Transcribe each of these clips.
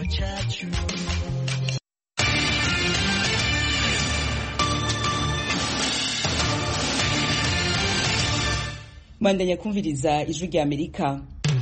cyacu. Mandanya kumviriza ijwi rya Amerika.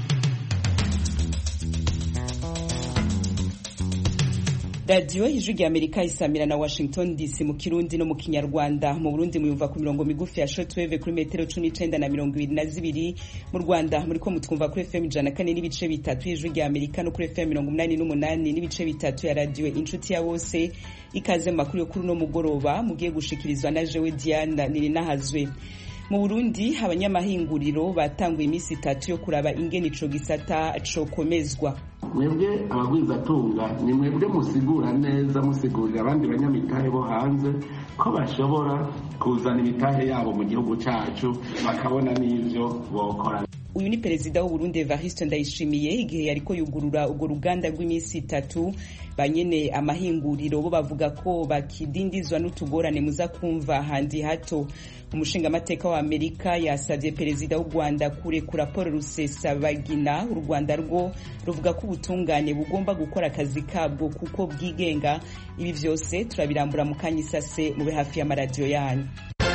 Radio ijwi rya Amerika isamira na Washington DC mu Kirundi no mu Kinyarwanda. Mu Burundi muyumva ku mirongo migufi ya shortwave kuri metero 19 na 22. Mu Rwanda muri ko mutwumva kuri FM 104 n'ibice bitatu ijwi rya Amerika no kuri FM 88 n'ibice bitatu ya radio Inshuti ya Bose. Ikaze makuru yo kuri no mugoroba mugiye gushikirizwa na jewe Diana Nirinahazwe. Mu Burundi abanyamahinguriro batanguye imisi 3 yo kuraba ingene ico gisata cokomezwa. Mwebwe abagwizatunga ni mwebwe musigura neza musigurira abandi banyamitahe bo hanze ko bashobora kuzana imitahe yabo mu gihugu cacu bakabona n'ivyo bokora. Uyu ni perezida w'u Burundi Evariste Ndayishimiye igihe yariko yugurura urwo ruganda rw'imisi 3. Banyene amahinguriro bo bavuga ko bakidindizwa n'utugorane muza kumva handi hato. Umushinga mateka wa Amerika yasavye perezida w'u Rwanda kurekura Paul Rusesabagina. U Rwanda rwo ruvuga ko ubutungane bugomba gukora akazi kabwo kuko bwigenga. Ibi vyose turabirambura mu kanyisase mu hafi ya radio yanyu.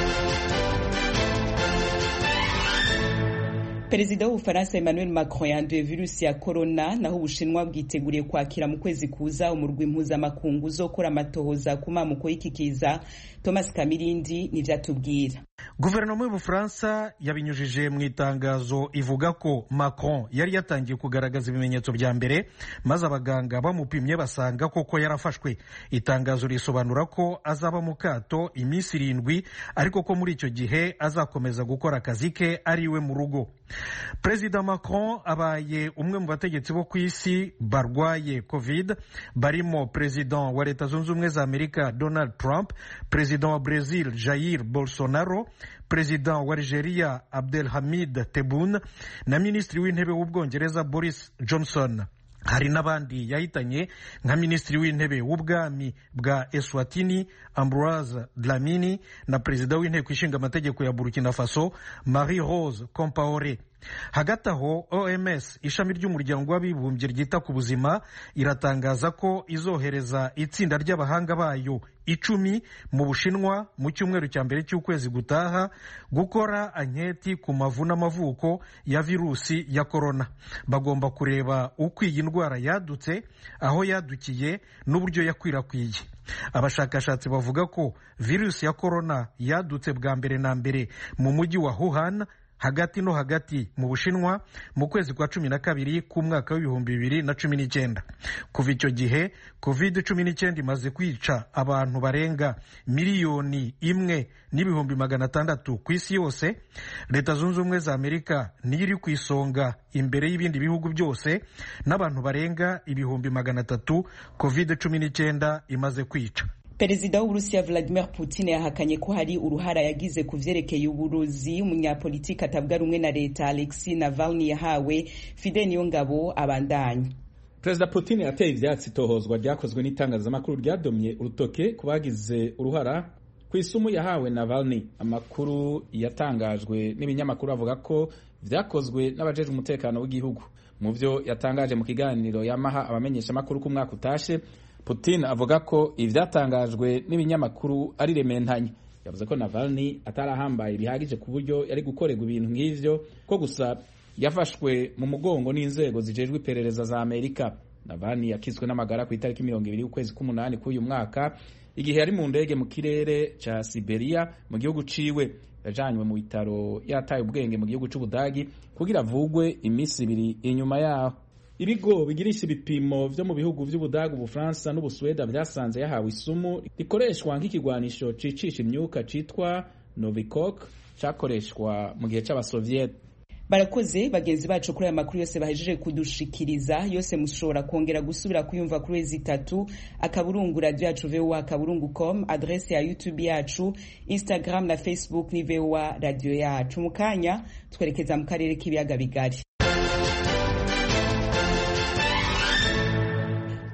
Perezida w'Ufaransa Emmanuel Macron yanduye virusi ya corona, naho Ubushinwa bwiteguriye kwakira mu kwezi kuza umurwi mpuzamakungu uzokora amatohoza ku mamuko y'ikikiza. Thomas Kamirindi nivyatubwira. Guverinoma y'Ubufaransa yabinyujije mu itangazo ivuga ko Macron yari yatangiye kugaragaza ibimenyetso bya mbere, maze abaganga bamupimye basanga koko yarafashwe. Itangazo risobanura ko azaba mu kato iminsi 7, ariko ko muri icyo gihe azakomeza gukora akazi ke ariwe mu rugo. Perezida Macron abaye umwe mu bategetsi bo ku isi barwaye COVID, barimo Perezida wa Leta Zunze Ubumwe za Amerika Donald Trump, Perezida wa Brazil Jair Bolsonaro, Perezida wa Algeria Abdelhamid Tebboune na Minisitiri w'Intebe w'Ubwongereza Boris Johnson. Hari n'abandi yahitanye nka Minisitiri w'Intebe w'Ubwami bwa Eswatini Ambroise Dlamini na Perezida w'Inteko Ishinga Amategeko ya Burkina Faso Marie Rose Compaoré. Hagati aho OMS ishami ry'umuryango w'abibumbye ryita ku buzima iratangaza ko izohereza itsinda ry'abahanga bayo 10 mu Bushinwa mu cyumweru cya mbere cy'ukwezi gutaha gukora anketi ku mavu n'amavuko ya virusi ya corona. Bagomba kureba uko iyi ndwara yadutse, aho yadukiye n'uburyo yakwirakwiye. Abashakashatsi bavuga ko virusi ya corona yadutse bwa mbere na mbere mu mujyi wa Wuhan hagati no hagati mu Bushinwa mu kwezi kwa 12 k'umwaka w'2019. Kuva icyo gihe COVID-19 imaze kwica abantu barenga 1,600,000 ku isi yose. Leta Zunze Ubumwe za Amerika niyo iri ku isonga imbere y'ibindi bihugu byose, n'abantu barenga 300,000 COVID-19 imaze kwica. Perezida w'Uburusiya Vladimir Putin yahakanye ko hari uruhara yagize ku vyerekeye uburozi umunyapolitiki atavuga rumwe na leta Alexei Navalny yahawe. Fidel Niyongabo abandanya. Perezida Putin yateye ivyatsi tohozwa ryakozwe n'itangazamakuru ryadomye urutoke ku bagize uruhara ku isumu yahawe Navalny. Amakuru yatangajwe n'ibinyamakuru avuga ko vyakozwe n'abajejwe umutekano w'igihugu. Mu vyo yatangaje mu kiganiro yamaha abamenyesha makuru ku mwaka utashe, Putin avuga ko ivyatangajwe n'ibinyamakuru ari rementanye. Yavuze ko Navalny atarahambaye bihagije ku buryo yari gukorerwa ibintu nk'ivyo, ko gusa yafashwe mu mugongo n'inzego zijejwe iperereza za Amerika. Navalny yakizwe n'amagara ku itariki 20 ukwezi k'umunani k'uyu mwaka igihe yari mu ndege mu kirere ca Siberia mu gihugu ciwe. Yajanywe mu bitaro yataye ubwenge mu gihugu c'Ubudagi kugira avugwe imisi 2 inyuma yaho. Ibigo bigirisha ibipimo vyo mu bihugu vy'Ubudagi, Ubufaransa n'Ubusweda vyasanze yahawe isumu rikoreshwa nk'ikigwanisho cicisha imyuka citwa Novichok cakoreshwa mu gihe c'Abasoviet. Barakoze bagenzi bacu kuri aya makuru yose bahejeje kudushikiriza. Yose mushobora kongera gusubira kuyumva kuri wezi3 akaburungu radio yacu voa@kaburungu.com, adresse ya YouTube yacu, Instagram na Facebook ni voa radio yacu. Mukanya twerekeza mu karere k'ibiyaga bigari.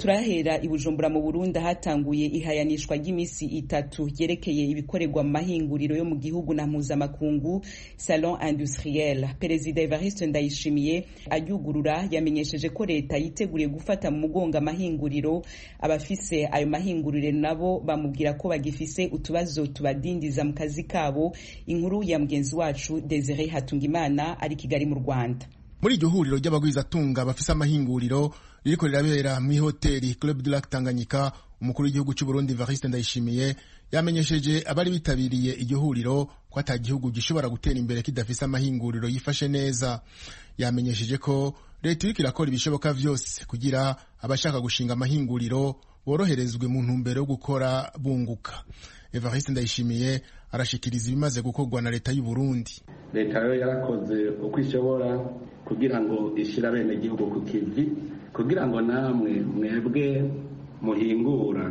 turahera i Bujumbura mu Burundi hatanguye ihayanishwa ry'imisi 3 ryerekeye ibikorerwa mu mahinguriro yo mu gihugu na mpuzamakungu Salon Industriel. Perezida Evariste Ndayishimiye ayugurura yamenyesheje ko leta yiteguriye gufata mu mugongo amahinguriro. Abafise ayo mahingurire nabo bamubwira ko bagifise utubazo tubadindiza mu kazi kabo. Inkuru ya mugenzi wacu Desire Hatungimana ari Kigali mu Rwanda. Muri iryo huriro ry'abagwizatunga bafise amahinguriro ririko rirabera mu hoteli Club du Lac Tanganyika, umukuru w'igihugu cy'u Burundi Evariste Ndayishimiye yamenyesheje abari bitabiriye iryo huriro ko ata gihugu gishobora gutera imbere kidafise amahinguriro yifashe neza. Yamenyesheje ko leta iriko irakora ibishoboka vyose kugira abashaka gushinga amahinguriro boroherezwe mu ntumbero yo gukora bunguka. Evariste Ndayishimiye arashikiriza ibimaze gukorwa na leta y'u Burundi. Leta yo yarakoze uko ishobora kugira ngo ishira bene gihugu ku kivi, kugira ngo namwe mwebwe muhingura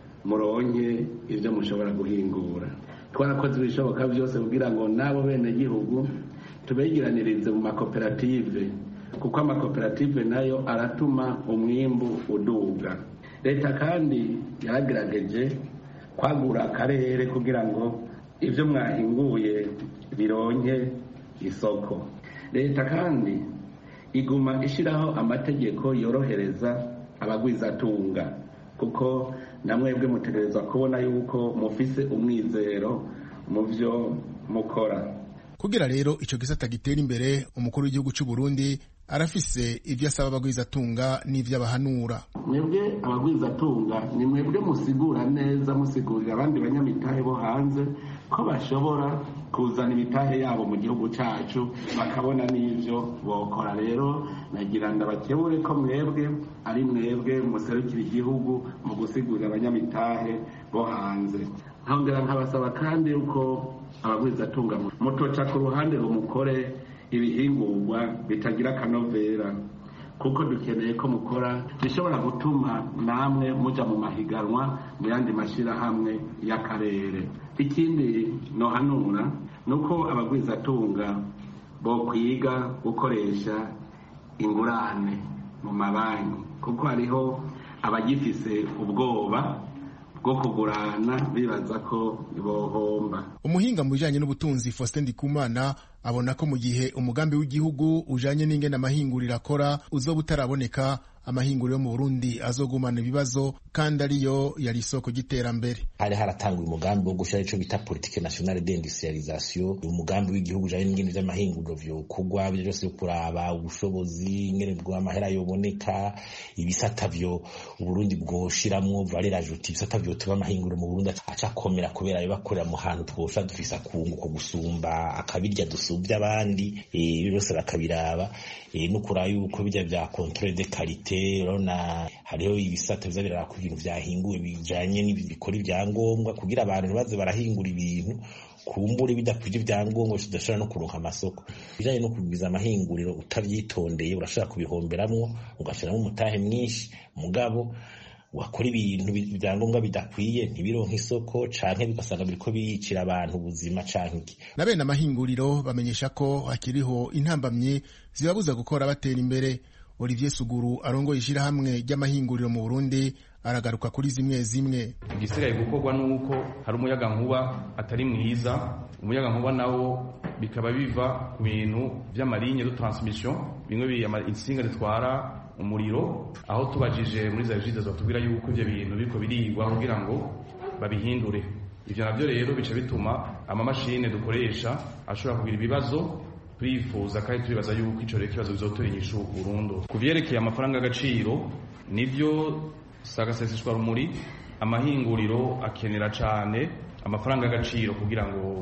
muronke ivyo mushobora guhingura. Twarakoze ibishoboka byose kugira ngo nabo bene gihugu tubegiranirize mu makoperative, kuko amakoperative nayo aratuma umwimbu uduga. Leta kandi yaragerageje kwagura akarere kugira ngo ivyo mwahinguye bironke isoko. Leta kandi iguma ishiraho amategeko yorohereza abagwizatunga, kuko namwebwe mutegerezwa kubona yuko mufise umwizero mu vyo mukora. Kugira rero ico gisata gitera imbere, umukuru w'igihugu cy'u Burundi arafise ivyo asaba abagwizatunga n'ivyo abahanura. Mwebwe abagwizatunga ni mwebwe musigura neza, musigurira abandi banyamitahe bo hanze ko bashobora kuzana imitahe yabo mu gihugu cacu bakabona n'ivyo bokora. Rero nagira ndabakebure ko mwebwe ari mwebwe muserukira igihugu mu gusigurira abanyamitahe bo hanze. Nkongera nkabasaba kandi uko abagwizatunga mutoca ku ruhande rumukore ibihingurwa bitagira akanovera, kuko dukeneye ko mukora bishobora gutuma namwe muja mu mahiganwa mu yandi mashirahamwe y'akarere. Ikindi nohanura nuko abagwizatunga bo kwiga gukoresha ingurane mu mabanki, kuko hariho abagifise ubwoba bwo kugurana bibaza ko bohomba. Umuhinga mu bijanye n'ubutunzi Faustin Ndikumana abona ko mu gihe umugambi w'igihugu ujanye n'ingene amahinguriro akora uzoba utaraboneka, amahinguriro yo mu Burundi azogumana ibibazo kandi ariyo yari isoko y'iterambere. Hari haratangwa umugambi wo gushira ico bita politique nationale d'industrialisation, umugambi w'igihugu ujanye n'ingene vy'amahinguriro vyo kugwa byose yo kuraba ubushobozi, ingene bw'amahera yoboneka, ibisata vyo Burundi bwoshiramwo valeur ajoutée, ibisata vyo tuba amahinguriro mu Burundi acakomera kubera yo bakorera mu hantu twosha dufisa kunguko gusumba akabirya dusubya abandi, byose bakabiraba no kuraba yuko bijya vya contrôle de qualité. Rona hariho ibisata bizabira ku bintu vyahinguwe bijanye n'ibikora ibyangombwa kugira abantu baze barahingura ibintu kumbure bidakwije ibyangombwa bidashobora no kuronka amasoko. Bijanye no kugwiza amahinguriro utavyitondeye urashaka kubihomberamwo ugashiramo umutahe mwinshi, mugabo wakora ibintu ibyangombwa bidakwiye ntibironka isoko canke bigasanga biriko biyicira abantu ubuzima canke. Na bene amahinguriro bamenyesha ko hakiriho intambamye zibabuza gukora batera imbere. Olivier Suguru arongoye ishirahamwe ry'amahinguriro mu Burundi aragaruka kuri zimwe. Igisigaye gukorwa nuko hari umuyaga nkuba atari mwiza. Umuyaga nkuba nawo bikaba biva ku bintu vy'amalinye de transmission, bimwe insinga zitwara umuriro, aho tubajije muri za jide zatubwira yuko ivyo bintu biriko birigwa kugira ngo babihindure. Ivyo navyo rero bica bituma amamashine dukoresha ashobora kugira ibibazo. Twifuza kandi turibaza yuko ico rero kibazo bizotora inyishu burundu. Kuvyerekeye amafaranga y'agaciro, nivyo sagaseseshwa rumuri, amahinguriro akenera cane amafaranga y'agaciro kugira ngo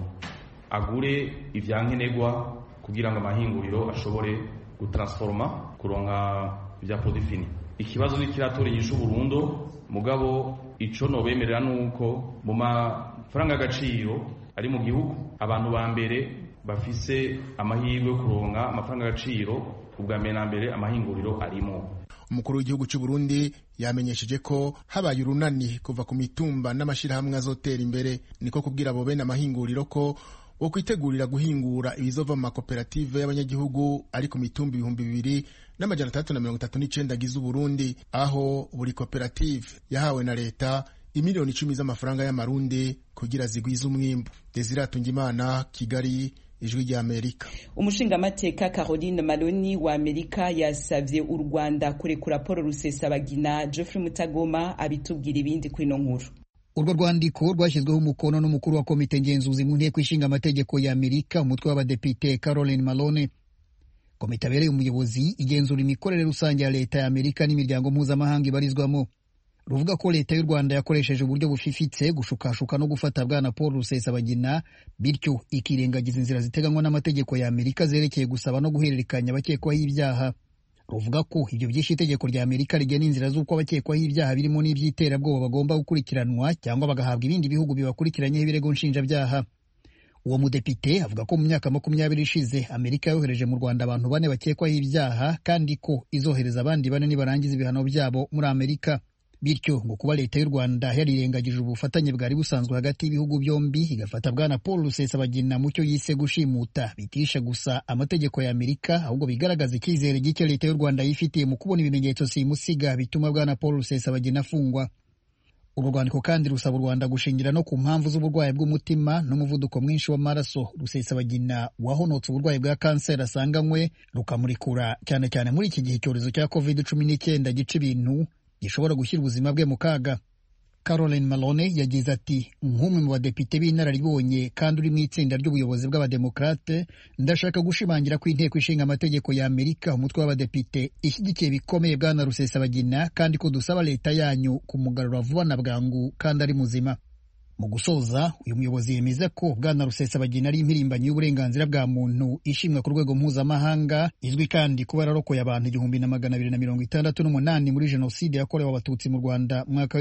agure ivyankenerwa, kugira ngo amahinguriro ashobore gutransforma kuronka vya produit fini. Ikibazo ni kiratora inyishu burundu, mugabo ico nobemerera nuko mu mafaranga y'agaciro ari mu gihugu abantu ba mbere bafise amahirwe yo kuronka amafaranga y'agaciro, ubwa mbere na mbere amahinguriro arimo. Umukuru w'igihugu cy'u Burundi yamenyesheje ko habaye urunani kuva ku mitumba n'amashirahamwe azotera imbere, niko kubwira abo bene amahinguriro ko wo kwitegurira guhingura ibizova mu makoperative y'abanyagihugu ari ku mitumba 2,339 agize Uburundi, aho buri koperative yahawe na leta imiliyoni 10 z'amafaranga y'amarundi kugira zigwize umwimbu. Desire Atungimana, Kigali, Ijwi rya Amerika. Umushingamateka Caroline Maloni wa Amerika yasavye u Rwanda kurekura Paul Rusesabagina. Geoffrey Mutagoma abitubwira ibindi kuri no nkuru. Urwo rwandiko rwashyizweho umukono n'umukuru wa komite ngenzuzi mu nteko ishinga amategeko ya Amerika, umutwe w'abadepite Caroline Malone. Komite abereye umuyobozi igenzura imikorere rusange ya leta ya Amerika n'imiryango mpuzamahanga ibarizwamo. Ruvuga ko leta y'u Rwanda yakoresheje uburyo bufifitse gushukashuka no gufata bwana Paul Rusesabagina, bityo ikirengagiza inzira ziteganywa n'amategeko ya Amerika zerekeye gusaba no guhererekanya abakekwaho ibyaha. Ruvuga ko ibyo byinshi itegeko rya Amerika rigena inzira z'uko abakekwaho ibyaha birimo n'iby'iterabwoba bagomba gukurikiranwa cyangwa bagahabwa ibindi bihugu bibakurikiranyeho ibirego nshinjabyaha. Uwo mudepite avuga ko mu myaka 20 ishize Amerika yohereje mu Rwanda abantu 4 bakekwaho ibyaha, kandi ko izohereza abandi 4 nibarangiza ibihano byabo muri Amerika. Bityo ngo kuba leta y'u Rwanda yarirengagije ubufatanye bwari busanzwe hagati y'ibihugu byombi igafata bwana Paul Rusesabagina mu cyo yise gushimuta, bitisha gusa amategeko ya Amerika, ahubwo bigaragaza icyizere gike leta y'u Rwanda yifitiye mu kubona ibimenyetso simusiga bituma bwana Paul Rusesabagina afungwa. Uru rwandiko kandi rusaba u Rwanda gushingira no ku mpamvu z'uburwayi bw'umutima n'umuvuduko mwinshi w'amaraso Rusesabagina wahonotse uburwayi bwa kanseri asanganywe, rukamurekura cyane cyane muri iki gihe icyorezo cya COVID-19 gica ibintu gishobora gushyira ubuzima bwe mu kaga. Caroline Malone yagize ati, nk'umwe mu badepite b'inararibonye kandi uri mu itsinda ry'ubuyobozi bw'abademokrate, ndashaka gushimangira ko inteko ishinga amategeko ya Amerika, umutwe w'abadepite, ishyigikiye bikomeye bwana Rusesabagina kandi ko dusaba leta yanyu kumugarura vuba na bwangu kandi ari muzima. Mu gusoza, uyu muyobozi yemeza ko bwana Rusesabagina ari impirimbanyi y'uburenganzira bwa muntu ishimwa ku rwego mpuzamahanga, izwi kandi kuba yararokoye abantu 1268 muri jenoside yakorewe abatutsi mu Rwanda mu mwaka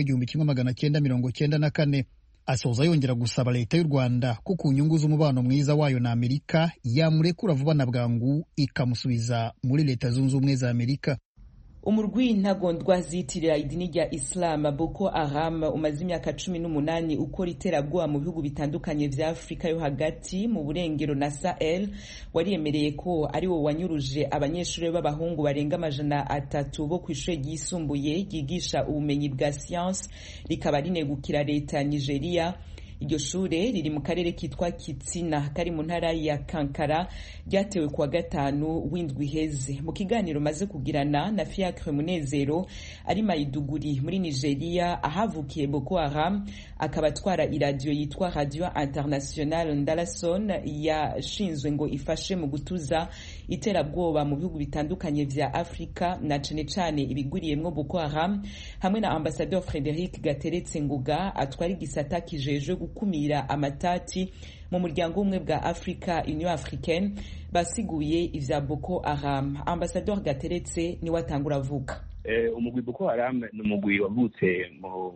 w'1994. Asoza yongera gusaba leta y'u Rwanda ko ku nyungu z'umubano mwiza wayo na Amerika yamurekura vuba na bwangu ikamusubiza muri Leta Zunze Ubumwe za Amerika. Umurwi ntagondwa zitirira idini rya Islam Boko Haram umaze imyaka 18 ukora iterabwoba mu bihugu bitandukanye vya Afrika yo hagati, mu burengero na Sahel, wariyemereye ko ari wo wanyuruje abanyeshuri b'abahungu barenga 300 bo kw'ishure ryisumbuye ryigisha ubumenyi bwa science, rikaba rinegukira leta ya Nigeria. Iryo shure riri mu karere kitwa Kitsina kari mu ntara ya Kankara, ryatewe kuwa 5 w'indwi heze. Mu kiganiro maze kugirana na Fiacre Munezero ari Maiduguri muri Nigeria ahavukiye Boko Haram, akaba atwara iradio yitwa Radio Internationale Ndalason yashinzwe ngo ifashe mu gutuza iterabwoba mu bihugu bitandukanye vya Afrika na cane cane ibiguriyemwo Boko Haram, hamwe na Ambassadeur Frederic Gateretse Nguga atwara igisata kijejwe gukumira amatati mu muryango umwe bwa Afrika, Union Africaine, basiguye ivya Boko Haram. Ambassadeur Gateretse ni watangura avuga. Umugwi Boko Haram ni umugwi wavutse mu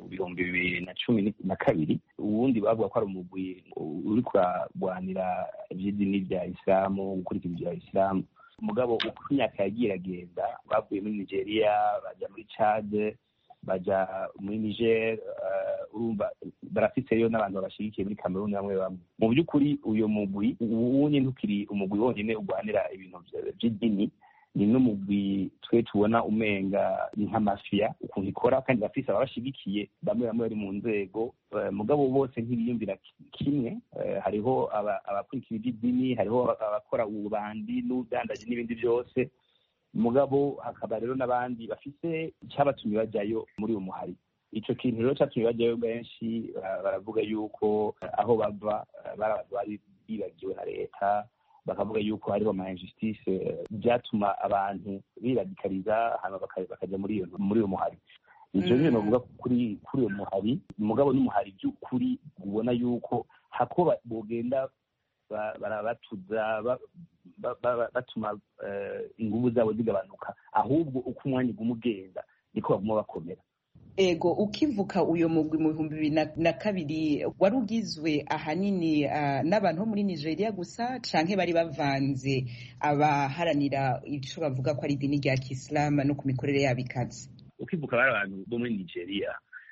2012. Uwundi bavuga ko ari umugwi uri kuragwanira ivy'idini rya Islamu, gukurikira ibya Islamu. Mugabo uko imyaka yagiye agenda, bavuye muri Nigeria baja muri Chad, baja muri Niger, urumva barafiteyo n'abantu babashigikiye muri Cameroon bamwe bamwe. Mu by'ukuri uyo mugwi uwunye ntukiri umugwi wonyene ugwanira ibintu by'idini, ni n'umugwi twe tubona umenga nka mafia ukuntu ikora, kandi bafise abashigikiye bamwe bari mu nzego, mugabo bose ntibiyumvira kimwe. Hariho abakurikira iby'idini, hariho abakora ububandi n'udandaje n'ibindi byose, mugabo hakaba rero n'abandi bafise cyabatumye bajyayo muri uwo muhari. Ico kintu rero cyatumye bajyayo benshi baravuga yuko aho bava bari bibagiwe na leta, bakavuga yuko hariho ama injustice byatuma abantu biradikaliza hano bakaja muri uwo muhari. Ivyo rero novuga kuri uwo muhari, mugabo n'umuhari by'ukuri ubona yuko hako bogenda barabatuza batuma ingubu zabo zigabanuka, ahubwo uko umwanya ugumugenda niko baguma bakomera. Ego, ukivuka uyo mugwi mu 2002 wari ugizwe ahanini n'abantu muri Nigeria gusa canke bari bavanze abaharanira ico bavuga ko ari idini rya Islam no ku mikorere yabo ikaze? Ukivuka bari abantu bo muri Nigeria,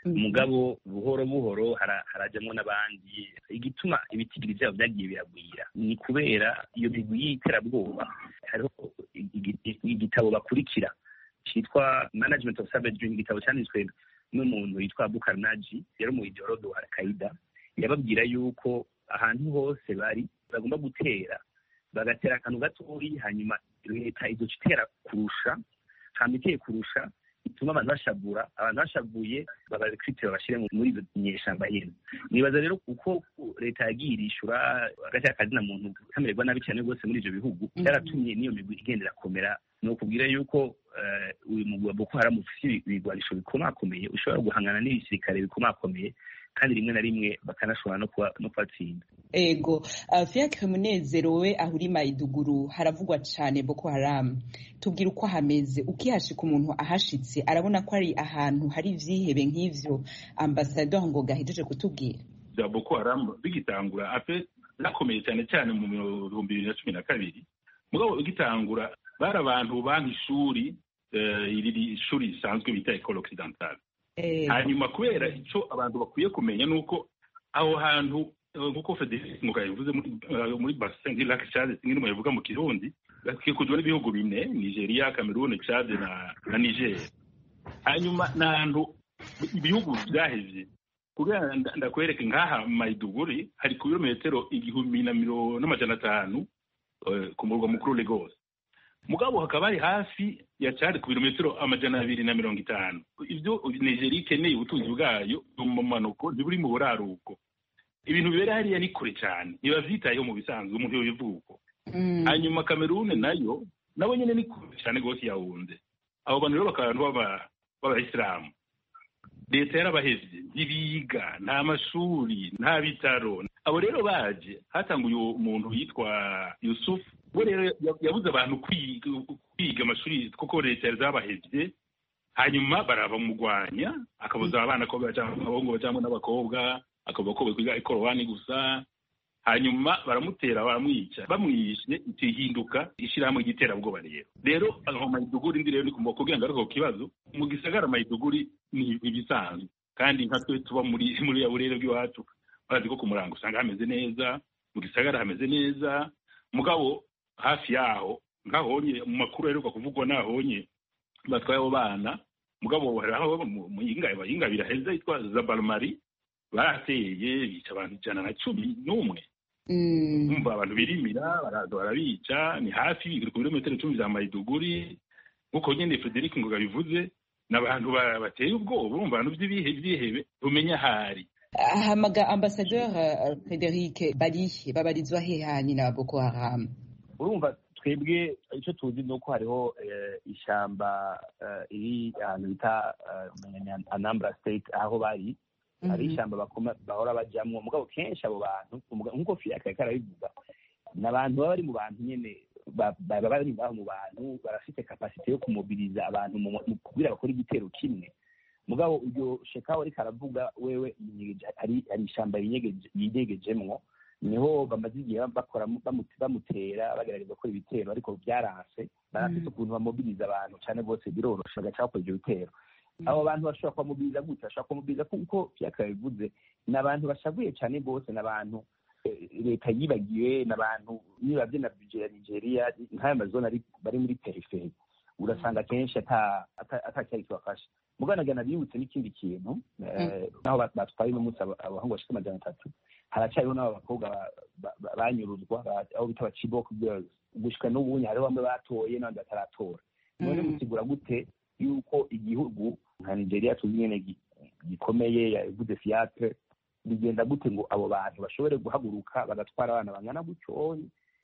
mugabo buhoro buhoro harajamwo n'abandi. Igituma ibitigiri vyabo vyagiye biragwira ni kubera iyo migwi y'iterabwoba. Hariho igitabo bakurikira citwa Management of Savagery, igitabo cyanditswe n'umuntu yitwa Abu Karnaji, yari mu ideologue wa Al-Qaeda. Yababwira yuko ahantu hose bari bagomba gutera, bagatera akantu gatoyi, hanyuma leta izoca itera kurusha, hama iteye kurusha ituma abantu bashavura, abantu bashavuye babarekrite babashire muri izo nyeshamba nyene. Nibaza rero uko leta yagiye irishura hagati y'akazi na muntu kamererwa nabi cyane rwose muri ivyo bihugu, byaratumye niyo migwi igendera komera. Ni ukubwira yuko uyu mugwi wa Boko Haram ufite ibigwanisho bikomakomeye, ushobora guhangana n'ibisirikare bikomakomeye, kandi rimwe na rimwe bakanashobora no kubatsinda. Ego, Fiacre Munezero, we ahuri Maiduguru haravugwa cyane Boko Haram. Tubwira uko hameze, ukihashika umuntu ahashitse arabona ko ari ahantu hari ivyihebe nk'ivyo Ambassadeur Ngoga ahejeje kutubwira. Ya Boko Haram bigitangura ape nakomeye cyane cyane mu 2012. Mugabo bigitangura bari abantu banki ishuri ishuri risanzwe bita École Occidentale. Hanyuma kubera icyo abantu bakwiye kumenya nuko aho hantu nkuko Federico Ngoga yavuze muri bassin du lac Tchad, ngine muvuga mu Kirundi, bakikujwe n'ibihugu bine: Nigeria, Cameroon, Chad na Niger. Hanyuma n'ahantu ibihugu byaheze kubera ndakwereka ngaha Maiduguri hari kilometero 1500 ku murwa mukuru Lagos. Mugabo hakaba ari hafi ya Chad ku birometero 250. Ivyo Nigeria ikeneye ubutunzi bwayo mu manuko ntiburi mu buraruko. Ibintu bibera hariya ni kure cyane, nibavyitayeho mu bisanzwe umuntu yobivuko. Hanyuma Cameroon nayo nabo nyene ni kure cyane gose yahunze. Abo bantu rero bakantu b'Abayisilamu, leta yarabahevye, ibiga nta mashuri nta bitaro. Abo rero baje hatanguye umuntu yitwa Yusuf, we rero yabuze abantu kwiga amashuri kuko leta yazabahevye. Hanyuma barabamugwanya, akabuza abana ko abahungu bajamwe n'abakobwa, akavuga ko biga ikorowani gusa. Hanyuma baramutera baramwica, bamwishe itihinduka ishyirahamwe igiterabwoba. Rero aho Maiduguri ndi rero ni kumva kugira ngo ariko kibazo mu gisagara Maiduguri ni ibisanzwe, kandi nka twe tuba muri ya burere bw'iwacu barazi ko ku Murango usanga hameze neza, mu gisagara hameze neza. Mugabo hafi yaho nkahonye mu makuru aheruka kuvugwa nahonye batwaye abo bana, mugabo haraho mu yinga biraheze yitwa Zabalmari, barateye bica abantu 111. Umva abantu birimira baraza barabica, ni hafi ku birometero 10 za Maiduguri. Uko nyene Federico Ngoga bivuze, n'abantu bateye ubwoba, urumva abantu by'ibihebe umenya hari. Hamaga Ambassadeur Frederic Barihe babarizwa hehani na Boko Haram. Urumva twebwe icyo tuzi nuko hariho ishamba iri ahantu bita Anambra State, aho bari hari ishamba bahora bajamwo. Mugabo kenshi abo bantu nkuko Fiacre karabivuga, n'abantu bari mu bantu nyene bari mu bantu barafite capacity yo kumobiliza abantu mu kugira bakora igitero kimwe. Mugabo uyo Shekau ari karavuga wewe ari ishamba yigegejemwo, niho bamaze igihe bakora bamutera bagerageza gukora ibitero, ariko byaranse. Barafite ukuntu bamobiliza abantu cyane bose birorosha gacha bakora ibyo bitero. Abo bantu bashobora kumobiliza gute? Bashobora kumobiliza kuko Fiacre bivuze, n'abantu bashavuye cyane bose, n'abantu leta yibagiwe, n'abantu nibavye na budget ya Nigeria nk'aya mazone bari muri peripherie, urasanga kenshi atacyari kibafasha. Muganagana bibutse n'ikindi kintu, naho batwaye n'umunsi abahungu bashika 300, haracyariho n'abakobwa banyuruzwa aho bita Chibok girls. Gushika n'ubunye hariho bamwe batoye n'abandi bataratora. None musigura gute yuko igihugu nka Nigeria tuzinyene gikomeye yavuze Fiacre, bigenda gute ngo abo bantu bashobore guhaguruka bagatwara abana bangana gutyo,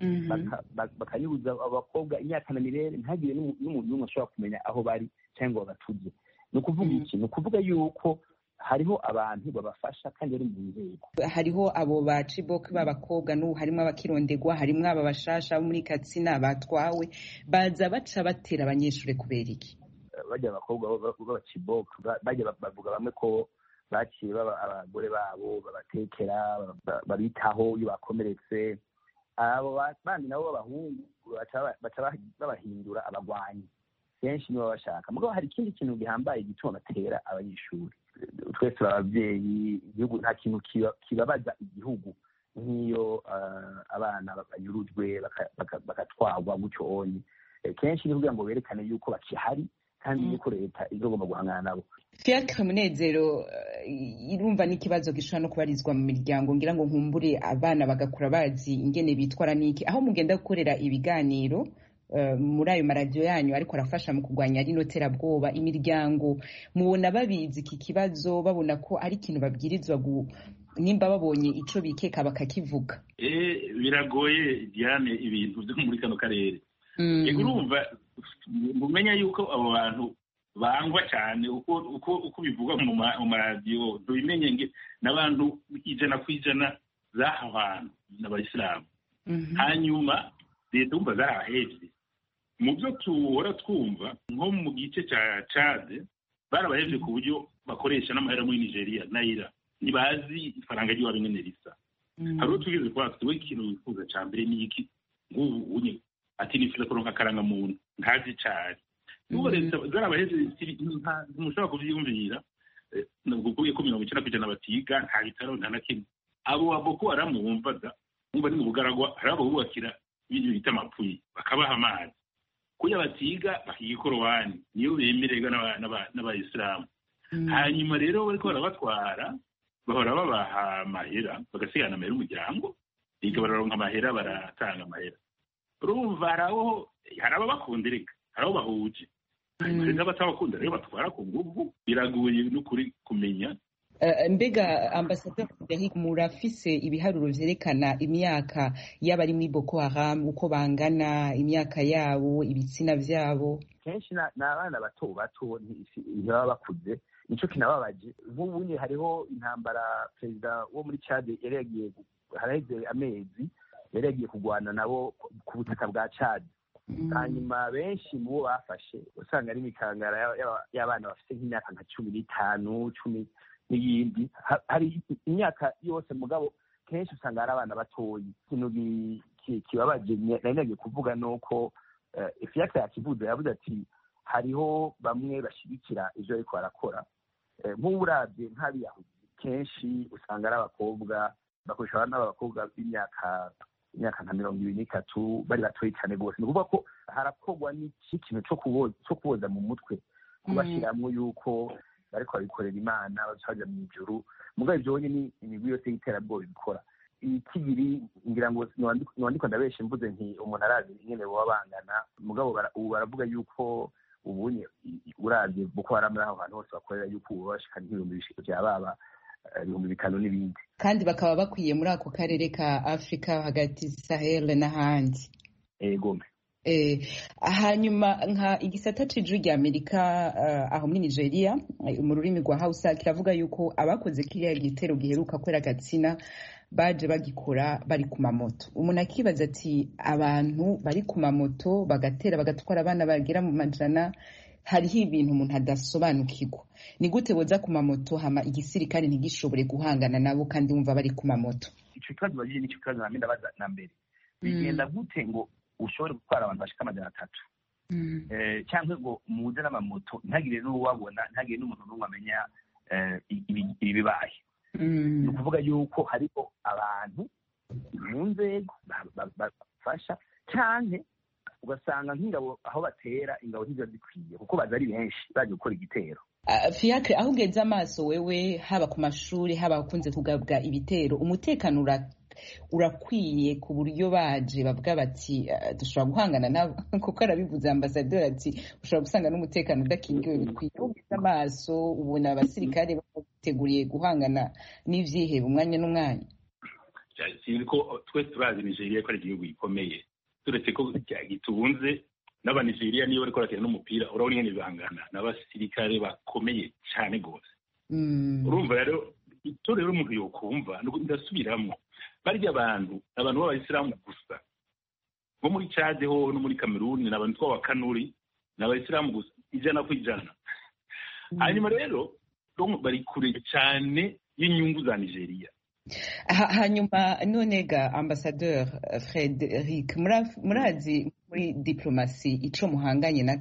bakanyuruza abakobwa imyaka na mirere, ntagire n'umuntu n'umwe ashobora kumenya aho bari cyangwa batuje? Ni ukuvuga iki? Ni ukuvuga yuko hariho abantu babafasha kandi ari mu nzego. Hariho abo ba Chibok b'abakobwa, n'ubu harimo abakirondegwa, harimo aba bashasha bo muri Katsina batwawe, baza baca batera abanyeshuri kubera iki? Bajya abakobwa b'aba Chibok bajya bavuga bamwe ko baciye abagore babo babatekera, babitaho iyo bakomeretse. Abo bandi nabo b'abahungu baca babahindura abagwanyi, kenshi nibo bashaka. Mugabo hari ikindi kintu gihambaye gituma batera abanyeshuri. twese turi ababyeyi, igihugu nta kintu kibabaza igihugu nk'iyo abana banyurujwe bagatwarwa gutyo onye. Kenshi ni kugira ngo berekane yuko bakihari kandi yuko leta izogomba guhangana nabo. Fiacre Munezero, irumva n'ikibazo gishobora no kubarizwa mu miryango, ngira ngo nkumbure abana bagakura bazi ingene bitwara n'iki, aho mugenda gukorera ibiganiro muri ayo maradiyo yanyu ariko arafasha mu kurwanya rino terabwoba, imiryango mubona babizi iki kibazo, babona ko ari ikintu babwirizwa nimba babonye ico bikeka bakakivuga? Biragoye Diane ibintu byo muri kano karere. Urumva mumenya yuko abo bantu bangwa cyane uko bivuga mu maradiyo, tubimenye n'abantu 100% z'aho bantu n'abayisilamu. Hanyuma leta umva zarabahevye mu byo tuhora twumva, nko mu gice cya Chad barabahevye ku buryo bakoresha n'amahera muri Nigeria naira, ntibazi ifaranga ry'iwabo ingene risa. Hariho tugeze kwa twe ikintu wifuza cya mbere ni iki, ngubu unye ati nifuza kuronka karanga muntu ntazi cyane. Ubu leta zarabaheze ntushobora kuvyiyumvira, nubwo ko 90% batiga nta bitaro nta na kimwe. Abo Boko Haram bumvaga umva ni mu bugaragwa, hari abo bubakira ibintu bita amapfuyi bakabaha amazi kuya batiga bakigikorowani, niyo bemererwa n'abayisilamu. Hanyuma rero bariko barabatwara bahora babaha amahera, bagasigana amahera umuryango, biga bararonka amahera, baratanga amahera. Urumva hari abo bakundereka, hari abo bahuje, hanyuma rero abatabakunda rero batwara ku nguvu. Biragoye n'ukuri kumenya. Mbega Ambassadeur Frederic, murafise ibiharuro vyerekana imyaka y'abari muri Boko Haram uko bangana, imyaka yabo, ibitsina vyabo? Kenshi n'abana bato ntibaba bakuze, nico kinababaje. Nk'ubu hariho intambara, perezida wo muri Chad yari yagiye haraheze amezi, yari yagiye kurwana nabo ku butaka bwa Chad. Hanyuma benshi mu bo bafashe usanga ari imikangara y'abana bafite nk'imyaka nka 15, 10 n'iyindi. Hari imyaka yose mugabo kenshi usanga ari abana batoyi. Ikintu kibabaje nari nagiye kuvuga nuko Fiacre yakivuze, yavuze ati hariho bamwe bashigikira ivyo ariko barakora. Nk'uburavye nk'abiyahudi kenshi usanga ari abakobwa, bakoresha abana b'abakobwa b'imyaka nka 23 bari batoyi cyane rwose. Ni ukuvuga ko harakorwa n'ikintu cyo kuboza mu mutwe, kubashiramwo yuko bariko babikorera Imana, baja mu ijuru. Mugabo ivyo ni imigwi yose y'iterabwoba ibikora. Ikibiri ngira ngo nwandiko ndabeshe mvuze nti umuntu arazi ingene boba bangana, mugabo ubu baravuga yuko ubunye uravye Boko Haram aho hantu hose bakorera yuko ubu bashika nk'ibihumbi bishika vya baba 5,000 n'ibindi, kandi bakaba bakwiye muri ako karere ka Afrika hagati, Sahel n'ahandi. Gome. Hanyuma nka igisata c'ijwi rya Amerika aho muri Nigeria mu rurimi rwa Hausa kiravuga yuko abakoze kiriya gitero giheruka kwera Gatsina baje bagikora bari ku mamoto. Umuntu akibaza ati abantu bari ku mamoto bagatera bagatwara abana bagera mu majana, hariho ibintu umuntu adasobanukirwa. Ni gute boza ku mamoto hama igisirikare ntigishobore guhangana nabo kandi wumva bari ku mamoto? Ico kibazo bagiye n'icyo kibazo namenye ndabaza na mbere. Bigenda gute ngo ushobore gutwara abantu bashika 300 cyangwa ngo muze n'amamoto ntagire n'uwabona, ntagire n'umuntu n'umwe amenya ibibaye? Ni ukuvuga yuko hariho abantu mu nzego bafasha, cyane ugasanga nk'ingabo aho batera ingabo ntizo zikwiye kuko baza ari benshi baje gukora igitero. Fiacre, aho ugeze amaso wewe, haba ku mashuri haba akunze kugabwa ibitero, umutekano urakwiye ku buryo baje bavuga bati dushobora guhangana nabo? Kuko arabivuze Ambassadeur ati ushobora gusanga n'umutekano udakingiwe bikwiye. Ugeze amaso ubona abasirikare bateguriye guhangana n'ivyihebe umwanya n'umwanya? Sinzi ko twese turazi Nigeria ko ari igihugu gikomeye, turetse ko gitunze n'Abanigeria niyo bariko baratera n'umupira urabona ingene bangana n'abasirikare bakomeye cyane gose. Urumva rero ito rero umuntu yokumva ndasubiramo, barya abantu b'abayisilamu gusa bo muri Chad ho no muri Cameroon n'abantu tw'abakanuri n'abayisilamu gusa 100%. Hanyuma rero bari kure cyane y'inyungu za Nigeria. Hanyuma nonega Ambassadeur Frederic, murazi muri diplomasi ico muhanganye naco?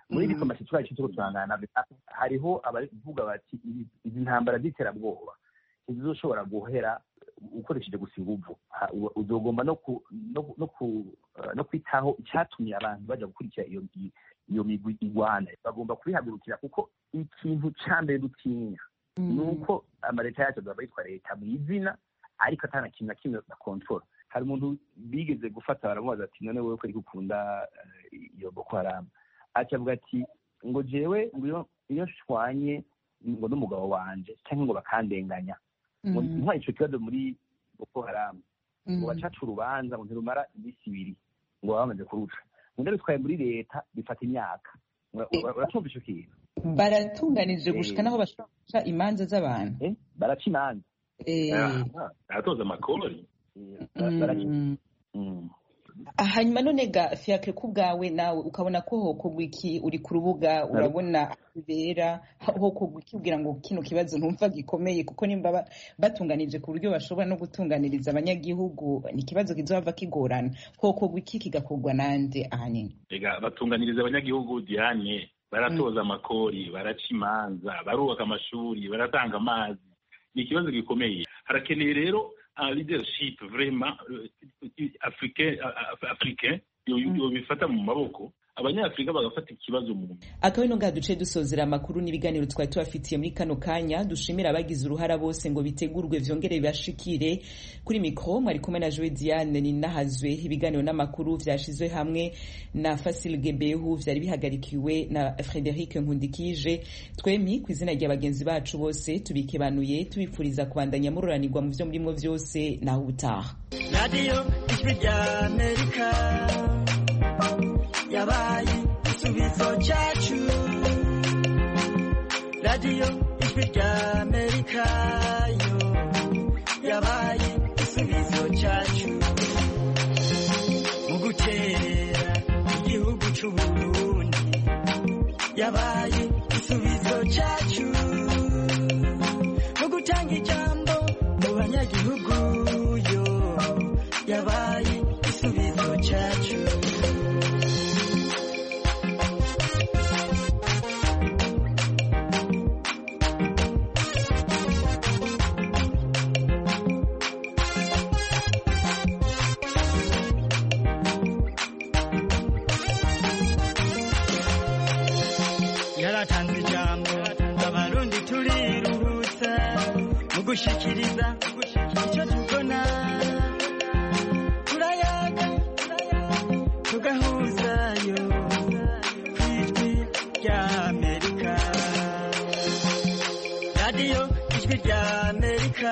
muri diplomasi twacu cyo turangana hariho abavuga bati izi ntambara z'iterabwoba zizoshobora guhera ukoresheje gusa inguvu uzogomba no kwitaho icyatumye abantu bajya gukurikira iyo migwi igwana bagomba kubihagurukira kuko ikintu cya mbere dutinya ni uko amaleta yacu azaba yitwa leta mu izina ariko atana kintu na kimwe na control. Hari umuntu bigeze gufata baramubaza ati none wowe ko ariko ukunda iyo Boko Haram, acavuga ati ngo jewe iyo nshwanye ngo n'umugabo wanje cyangwa ngo bakandenganya ngo ntwa ico kibazo muri Boko Haram ngo bacaca urubanza ngo ntirumara iminsi ibiri ngo bamaze kuruca ngo bitwaye muri leta bifata imyaka. Uratumva ico kintu baratunganije gushika naho bashaka imanza z'abantu baraca imanza aratoza amakori hanyuma none ga Fiacre ku bwawe nawe ukabona ko hokorwa iki? Uri ku rubuga urabona bibera hokorwa iki kugira ngo kino kibazo ntumva gikomeye, kuko nimba batunganije ku buryo bashobora no gutunganiriza abanyagihugu ni ikibazo kizohava kigorana. Hokorwa iki kigakorwa nande ahanini? Ega batunganiriza abanyagihugu Diane, baratoza amakori, baraca imanza, barubaka amashuri, baratanga amazi. Ni ikibazo gikomeye. Harakeneye rero leadership vraiment africain yo bifata mu maboko, abanyafrika bagafata ikibazo mu akabino nga duce dusozera amakuru n'ibiganiro twari tubafitiye muri kano kanya. Dushimira abagize uruhara bose ngo bitegurwe vyongere bibashikire. Kuri mikro mwari kumwe na Joe Diane Ninahazwe. Ibiganiro n'amakuru vyashizwe hamwe na Fasil Gebehu, vyari bihagarikiwe na Frederic Nkundikije. Twemi kwizina rya bagenzi bacu bose tubikebanuye tubipfuriza kubandanya mururanirwa mu vyo murimo vyose na ubutaha. Radio Ijwi rya Amerika yabaye igisubizo cyacu. Radio Ijwi rya Amerika yo yabaye igisubizo cyacu mu guterera igihugu cy'u Burundi, yabaye igisubizo cyacu mu gutanga ijambo mu banyagihugu yo yabaye igisubizo cyacu. Yaratanze ijambo abarundi turiruhutsa mu gushikiriza icyo tubona, turayaga tugahuzayo ku Ijwi rya Amerika. Radio Ijwi rya Amerika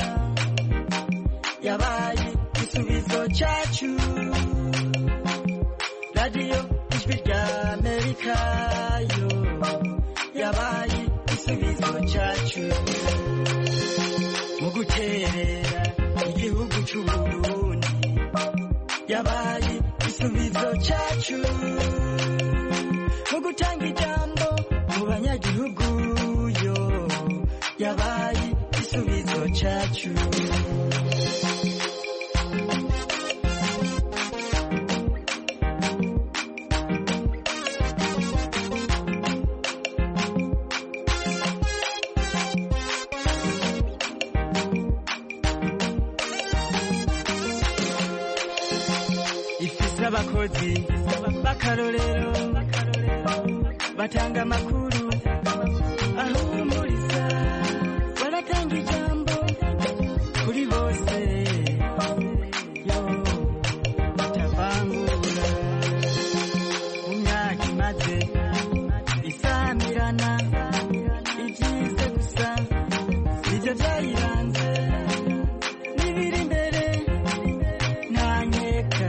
yabaye igisubizo cyacu. Radio Ijwi rya Amerika yo yabaye igisubizo cyacu mu guterera igihugu cy'u Burundi, yabaye igisubizo cyacu mu gutanga ijambo mu banyagihugu yo yabaye igisubizo cyacu. Abakozi b'akarorero batanga amakuru ahumuriza, baratanga ijambo kuri bose yo batavangura. Mu myaka imaze isamirana ibyize gusa nibyo byayiranze, n'ibiri imbere nta nkeka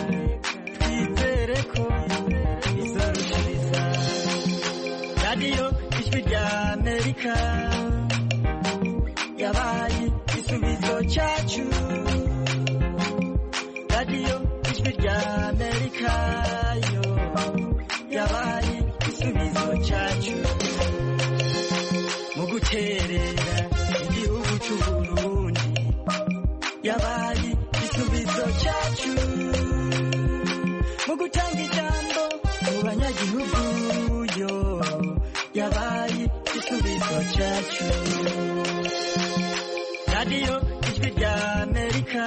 Radio Ijwi rya Amerika yabaye igisubizo cyacu. Radio Ijwi rya Amerika yo yabaye igisubizo cyacu mu guterera igihugu cy'u Burundi, yabaye igisubizo cyacu mu gutanga ijambo mu banyagihugu igisubizo cyacu radiyo ijwi rya amerika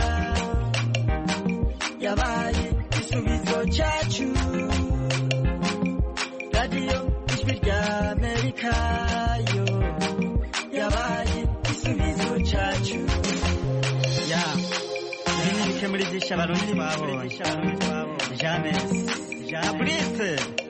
yabaye igisubizo cyacu radiyo ijwi rya amerika yo yabaye igisubizo cyacu ya bimwe bike muri byinshi abarundi babonye James Fabrice